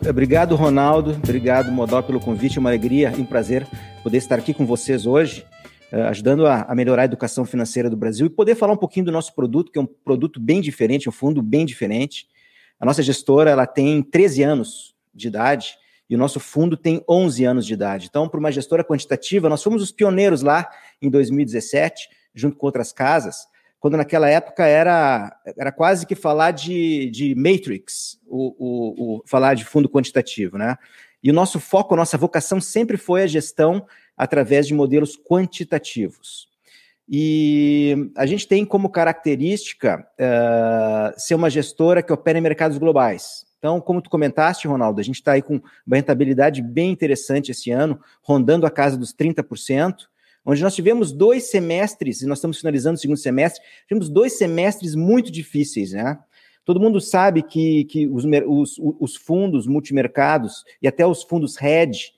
Obrigado, Ronaldo. Obrigado, Modal, pelo convite. É uma alegria e um prazer poder estar aqui com vocês hoje, ajudando a melhorar a educação financeira do Brasil e poder falar um pouquinho do nosso produto, que é um produto bem diferente, um fundo bem diferente. A nossa gestora ela tem 13 anos de idade e o nosso fundo tem 11 anos de idade. Então, para uma gestora quantitativa, nós fomos os pioneiros lá em 2017, junto com outras casas, quando naquela época era quase que falar de Matrix, falar de fundo quantitativo, né? E o nosso foco, a nossa vocação sempre foi a gestão através de modelos quantitativos. E a gente tem como característica ser uma gestora que opera em mercados globais. Então, como tu comentaste, Ronaldo, a gente está aí com uma rentabilidade bem interessante esse ano, rondando a casa dos 30%, onde nós tivemos 2 semestres, e nós estamos finalizando o segundo semestre, tivemos 2 semestres muito difíceis, né? Todo mundo sabe que os fundos multimercados e até os fundos hedge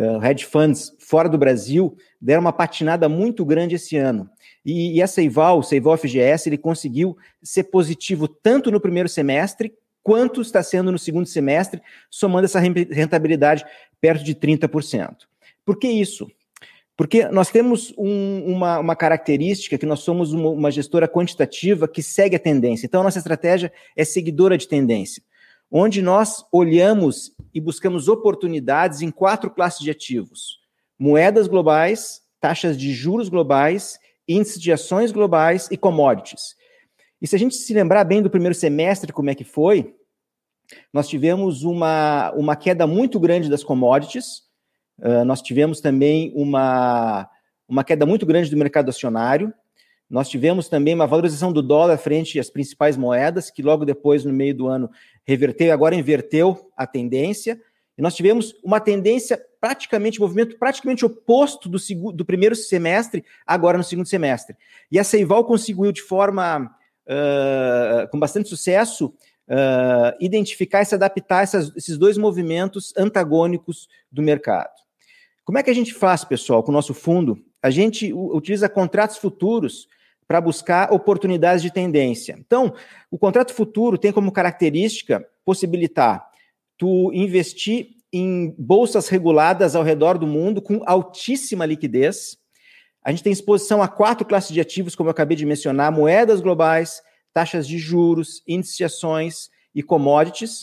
funds fora do Brasil deram uma patinada muito grande esse ano. E a o Seival FGS, ele conseguiu ser positivo tanto no primeiro semestre, quanto está sendo no segundo semestre, somando essa rentabilidade perto de 30%. Por que isso? Porque nós temos uma característica que nós somos uma gestora quantitativa que segue a tendência. Então, a nossa estratégia é seguidora de tendência, onde nós olhamos e buscamos oportunidades em 4 classes de ativos: moedas globais, taxas de juros globais, índices de ações globais e commodities. E se a gente se lembrar bem do primeiro semestre, como é que foi, nós tivemos uma queda muito grande das commodities. Nós tivemos também uma queda muito grande do mercado acionário. Nós tivemos também uma valorização do dólar frente às principais moedas, que logo depois, no meio do ano, reverteu e agora inverteu a tendência. E nós tivemos uma tendência movimento praticamente oposto do primeiro semestre, agora no segundo semestre. E a Seival conseguiu, de forma com bastante sucesso, identificar e se adaptar a esses 2 movimentos antagônicos do mercado. Como é que a gente faz, pessoal, com o nosso fundo? A gente utiliza contratos futuros para buscar oportunidades de tendência. Então, o contrato futuro tem como característica possibilitar tu investir em bolsas reguladas ao redor do mundo com altíssima liquidez. A gente tem exposição a 4 classes de ativos, como eu acabei de mencionar: moedas globais, taxas de juros, índices de ações e commodities.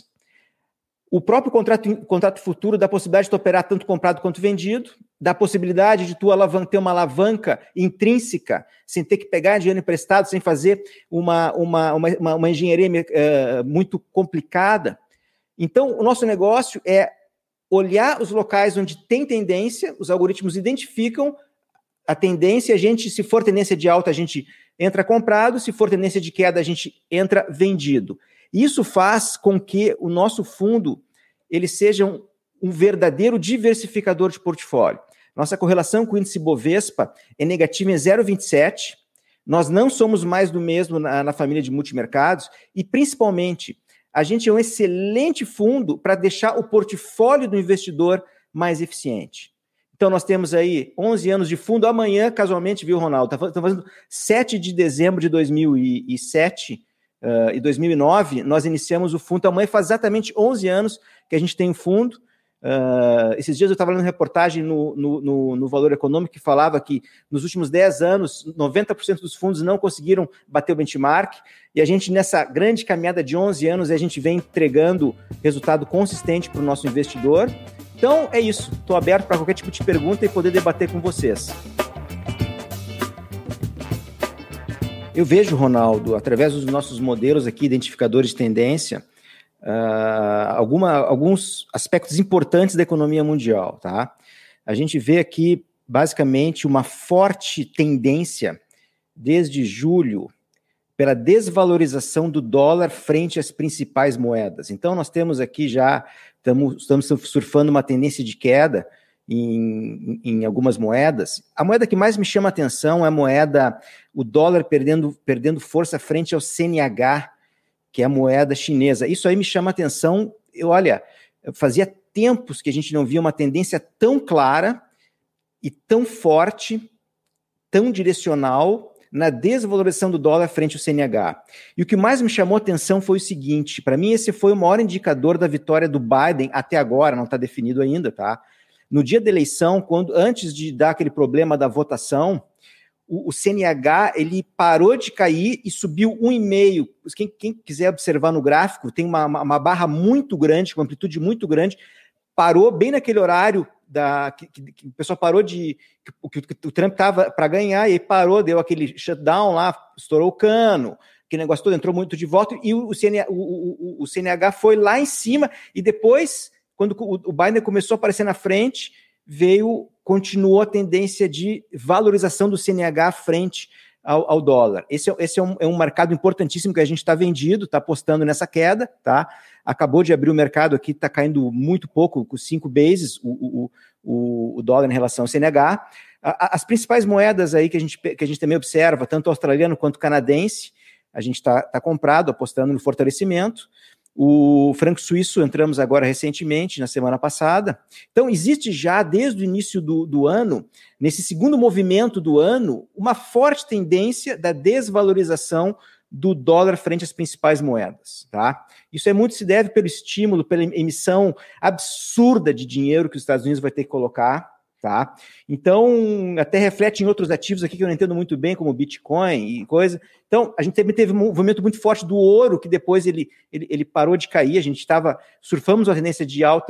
O próprio contrato futuro dá a possibilidade de tu operar tanto comprado quanto vendido, dá a possibilidade de tu ter uma alavanca intrínseca, sem ter que pegar dinheiro emprestado, sem fazer uma engenharia muito complicada. Então, o nosso negócio é olhar os locais onde tem tendência, os algoritmos identificam a tendência, se for tendência de alta, a gente entra comprado, se for tendência de queda, a gente entra vendido. Isso faz com que o nosso fundo ele seja um verdadeiro diversificador de portfólio. Nossa correlação com o índice Bovespa é negativa em 0,27. Nós não somos mais do mesmo na família de multimercados e, principalmente, a gente é um excelente fundo para deixar o portfólio do investidor mais eficiente. Então, nós temos aí 11 anos de fundo. Amanhã, casualmente, viu, Ronaldo? Estamos fazendo 7 de dezembro de 2007 e 2009, nós iniciamos o fundo. Então, amanhã faz exatamente 11 anos que a gente tem um fundo. Esses dias eu estava lendo uma reportagem no Valor Econômico que falava que nos últimos 10 anos, 90% dos fundos não conseguiram bater o benchmark, e a gente, nessa grande caminhada de 11 anos, a gente vem entregando resultado consistente para o nosso investidor. Então, é isso. Estou aberto para qualquer tipo de pergunta e poder debater com vocês. Eu vejo, Ronaldo, através dos nossos modelos aqui, identificadores de tendência, alguns aspectos importantes da economia mundial, tá? A gente vê aqui, basicamente, uma forte tendência, desde julho, pela desvalorização do dólar frente às principais moedas. Então, nós temos aqui estamos surfando uma tendência de queda em algumas moedas. A moeda que mais me chama a atenção é o dólar perdendo força frente ao CNH, que é a moeda chinesa. Isso aí me chama a atenção. Fazia tempos que a gente não via uma tendência tão clara e tão forte, tão direcional na desvalorização do dólar frente ao CNH. E o que mais me chamou a atenção foi o seguinte, para mim esse foi o maior indicador da vitória do Biden até agora, não está definido ainda, tá? No dia da eleição, antes de dar aquele problema da votação, o CNH ele parou de cair e subiu 1,5. Quem quiser observar no gráfico, tem uma barra muito grande, com amplitude muito grande, parou bem naquele horário que o pessoal parou que o Trump estava para ganhar, e aí parou, deu aquele shutdown lá, estourou o cano, aquele negócio todo, entrou muito de volta, e o CNH foi lá em cima, e depois, quando o Biden começou a aparecer na frente, continuou a tendência de valorização do CNH frente ao dólar. Esse é um mercado importantíssimo que a gente está vendido, está apostando nessa queda, tá? Acabou de abrir o mercado aqui, está caindo muito pouco, com 5 bases o dólar em relação ao CNH. As principais moedas aí que a gente também observa, tanto australiano quanto canadense, a gente está comprado, apostando no fortalecimento. O franco suíço entramos agora recentemente, na semana passada. Então, existe já, desde o início do ano, nesse segundo movimento do ano, uma forte tendência da desvalorização do dólar frente às principais moedas. Tá? Isso muito se deve pelo estímulo, pela emissão absurda de dinheiro que os Estados Unidos vai ter que colocar. Tá? Então, até reflete em outros ativos aqui que eu não entendo muito bem, como Bitcoin e coisa. Então, a gente também teve um movimento muito forte do ouro, que depois ele parou de cair. A gente surfamos uma tendência de alta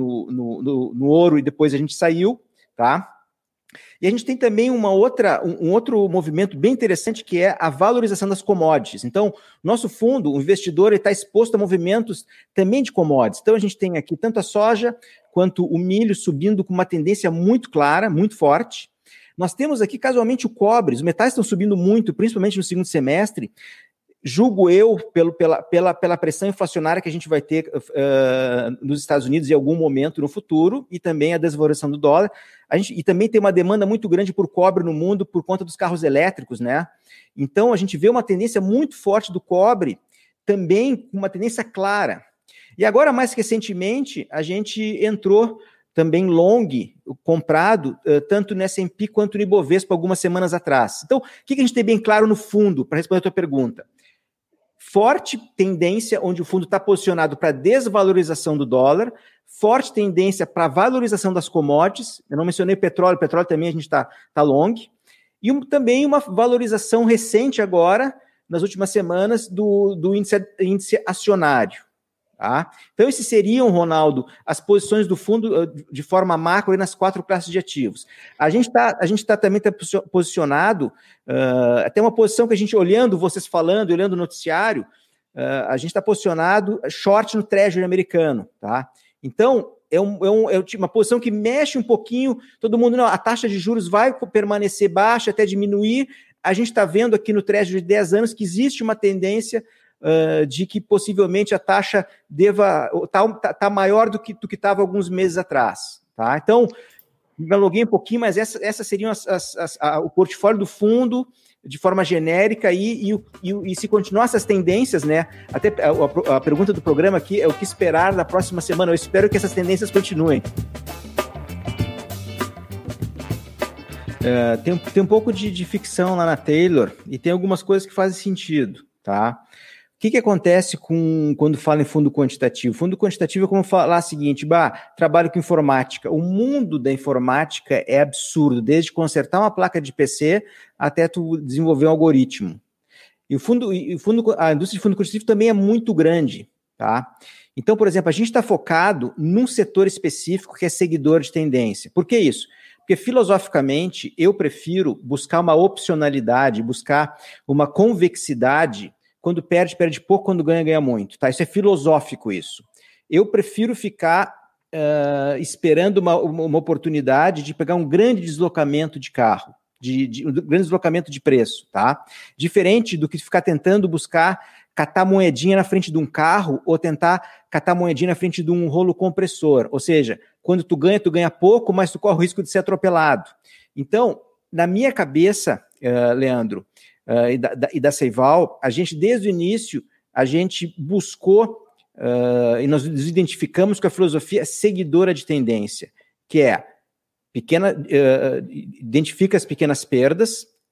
no ouro e depois a gente saiu, tá? E a gente tem também um outro movimento bem interessante, que é a valorização das commodities. Então, nosso fundo, o investidor, está exposto a movimentos também de commodities. Então, a gente tem aqui tanto a soja quanto o milho subindo com uma tendência muito clara, muito forte. Nós temos aqui, casualmente, o cobre. Os metais estão subindo muito, principalmente no segundo semestre. Julgo eu, pela pressão inflacionária que a gente vai ter nos Estados Unidos em algum momento no futuro, e também a desvalorização do dólar. E também tem uma demanda muito grande por cobre no mundo por conta dos carros elétricos, né? Então, a gente vê uma tendência muito forte do cobre, também com uma tendência clara. E agora, mais recentemente, a gente entrou também long, comprado, tanto no S&P quanto no Ibovespa algumas semanas atrás. Então, o que a gente tem bem claro no fundo, para responder a tua pergunta? Forte tendência onde o fundo está posicionado para desvalorização do dólar, forte tendência para valorização das commodities. Eu não mencionei petróleo também a gente está long, e também uma valorização recente agora, nas últimas semanas, do índice acionário. Tá? Então, esses seriam, Ronaldo, as posições do fundo de forma macro e nas 4 classes de ativos. A gente também posicionado, até uma posição que a gente, olhando vocês falando, olhando o noticiário, a gente está posicionado short no Treasury americano. Tá? Então, é uma posição que mexe um pouquinho, todo mundo, não, a taxa de juros vai permanecer baixa até diminuir. A gente está vendo aqui no Treasury de 10 anos que existe uma tendência de que possivelmente a taxa deva tá maior do que estava alguns meses atrás. Tá? Então, me alonguei um pouquinho, mas essas seriam o portfólio do fundo de forma genérica, e se continuar essas tendências, né? Até a pergunta do programa aqui é o que esperar da próxima semana. Eu espero que essas tendências continuem. Tem um pouco de ficção lá na Taylor, e tem algumas coisas que fazem sentido, tá? O que acontece quando fala em fundo quantitativo? Fundo quantitativo é como falar o seguinte, trabalho com informática. O mundo da informática é absurdo, desde consertar uma placa de PC até tu desenvolver um algoritmo. E a indústria de fundo quantitativo também é muito grande, tá? Então, por exemplo, a gente está focado num setor específico que é seguidor de tendência. Por que isso? Porque, filosoficamente, eu prefiro buscar uma opcionalidade, buscar uma convexidade. Quando perde pouco, quando ganha muito. Tá? Isso é filosófico, isso. Eu prefiro ficar esperando uma oportunidade de pegar um grande deslocamento de carro, um grande deslocamento de preço. Tá? Diferente do que ficar tentando catar moedinha na frente de um carro ou tentar catar moedinha na frente de um rolo compressor. Ou seja, quando tu ganha pouco, mas tu corre o risco de ser atropelado. Então, na minha cabeça, Leandro, e da Seival, a gente, desde o início, a gente buscou e nós nos identificamos com a filosofia seguidora de tendência, que é identifica as pequenas perdas,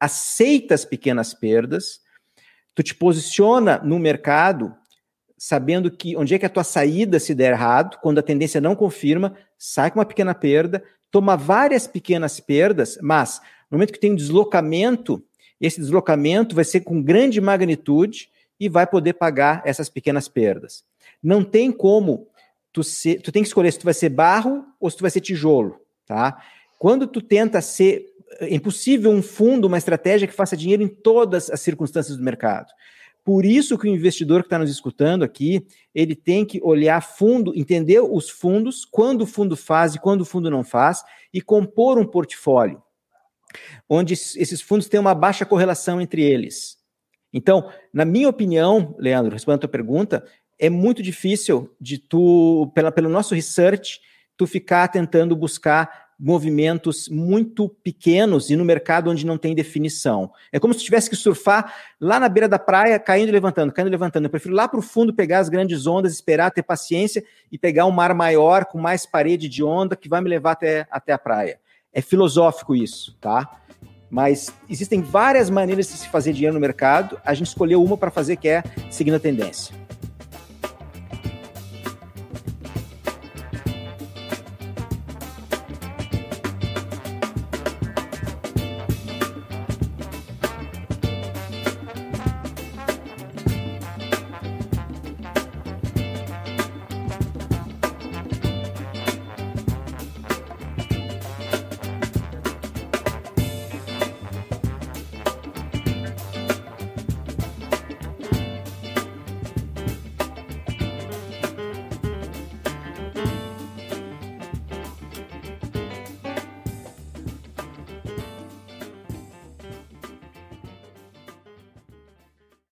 aceita as pequenas perdas, tu te posiciona no mercado sabendo que onde é que a tua saída se der errado, quando a tendência não confirma, sai com uma pequena perda, toma várias pequenas perdas, mas no momento que tem um deslocamento, esse deslocamento vai ser com grande magnitude e vai poder pagar essas pequenas perdas. Não tem como tu tem que escolher se tu vai ser barro ou se tu vai ser tijolo, tá? Quando tu tenta ser... É impossível um fundo, uma estratégia que faça dinheiro em todas as circunstâncias do mercado. Por isso que o investidor que está nos escutando aqui, ele tem que olhar fundo, entender os fundos, quando o fundo faz e quando o fundo não faz, e compor um portfólio, onde esses fundos têm uma baixa correlação entre eles. Então, na minha opinião, Leandro, respondendo a tua pergunta, é muito difícil de tu, pelo nosso research, tu ficar tentando buscar movimentos muito pequenos e no mercado onde não tem definição. É como se tu tivesse que surfar lá na beira da praia, caindo e levantando, caindo e levantando. Eu prefiro lá para o fundo pegar as grandes ondas, esperar, ter paciência e pegar um mar maior, com mais parede de onda, que vai me levar até a praia. É filosófico isso, tá? Mas existem várias maneiras de se fazer dinheiro no mercado. A gente escolheu uma para fazer, que é seguindo a tendência.